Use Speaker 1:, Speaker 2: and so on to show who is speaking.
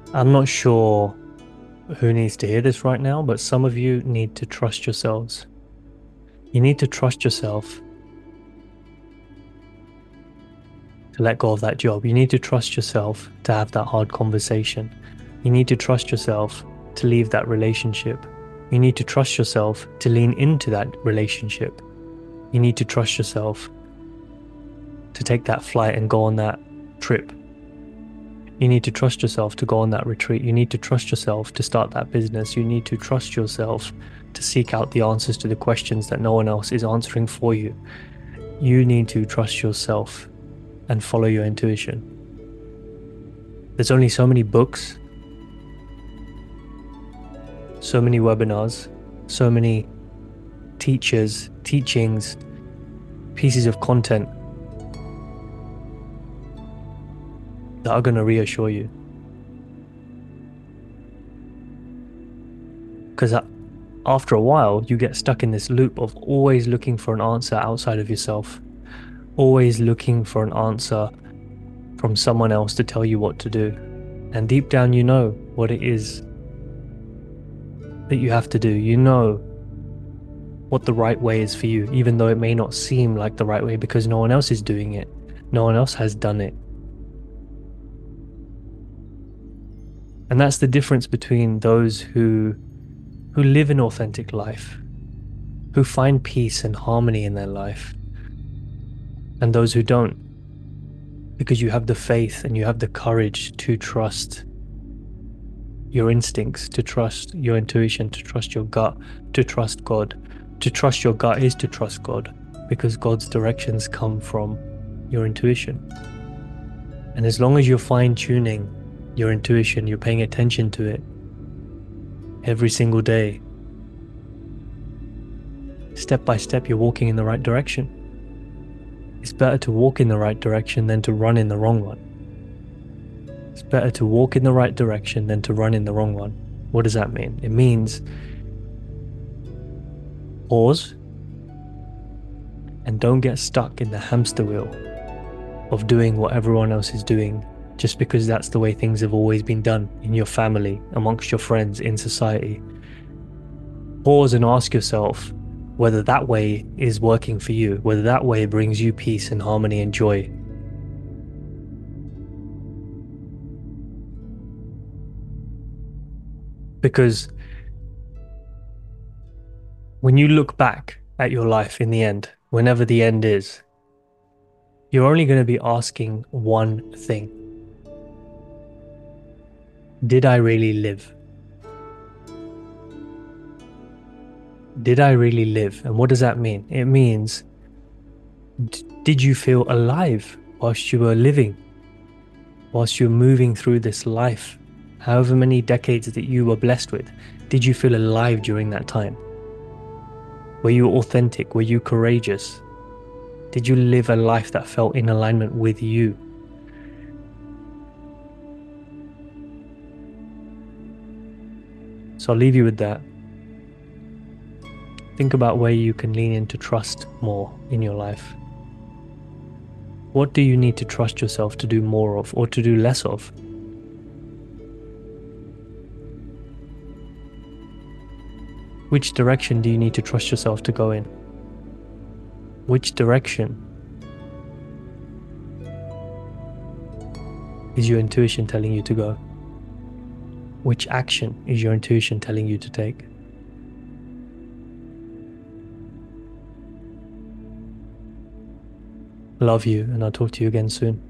Speaker 1: I'm not sure who needs to hear this right now, but some of you need to trust yourselves. You need to trust yourself to let go of that job. You need to trust yourself to have that hard conversation. You need to trust yourself to leave that relationship. You need to trust yourself to lean into that relationship. You need to trust yourself to take that flight and go on that trip. You need to trust yourself to go on that retreat. You need to trust yourself to start that business. You need to trust yourself to seek out the answers to the questions that no one else is answering for you. You need to trust yourself and follow your intuition. There's only so many books, so many webinars, so many teachers, teachings, pieces of content that are going to reassure you. Because after a while, you get stuck in this loop of always looking for an answer outside of yourself, always looking for an answer from someone else to tell you what to do. And deep down, you know what it is that you have to do. You know what the right way is for you, even though it may not seem like the right way because no one else is doing it. No one else has done it. And that's the difference between those who live an authentic life, who find peace and harmony in their life, and those who don't. Because you have the faith and you have the courage to trust your instincts, to trust your intuition, to trust your gut, to trust God. To trust your gut is to trust God, because God's directions come from your intuition. And as long as you're fine-tuning your intuition, you're paying attention to it every single day, step by step, you're walking in the right direction. It's better to walk in the right direction than to run in the wrong one. It's better to walk in the right direction than to run in the wrong one. What does that mean? It means pause and don't get stuck in the hamster wheel of doing what everyone else is doing just because that's the way things have always been done in your family, amongst your friends, in society. Pause and ask yourself whether that way is working for you, whether that way brings you peace and harmony and joy. Because when you look back at your life in the end, whenever the end is, you're only going to be asking one thing. Did I really live? Did I really live? And what does that mean? It means, did you feel alive whilst you were living? Whilst you're moving through this life, however many decades that you were blessed with, did you feel alive during that time? Were you authentic? Were you courageous? Did you live a life that felt in alignment with you? So I'll leave you with that. Think about where you can lean into trust more in your life. What do you need to trust yourself to do more of or to do less of? Which direction do you need to trust yourself to go in? Which direction is your intuition telling you to go? Which action is your intuition telling you to take? Love you, and I'll talk to you again soon.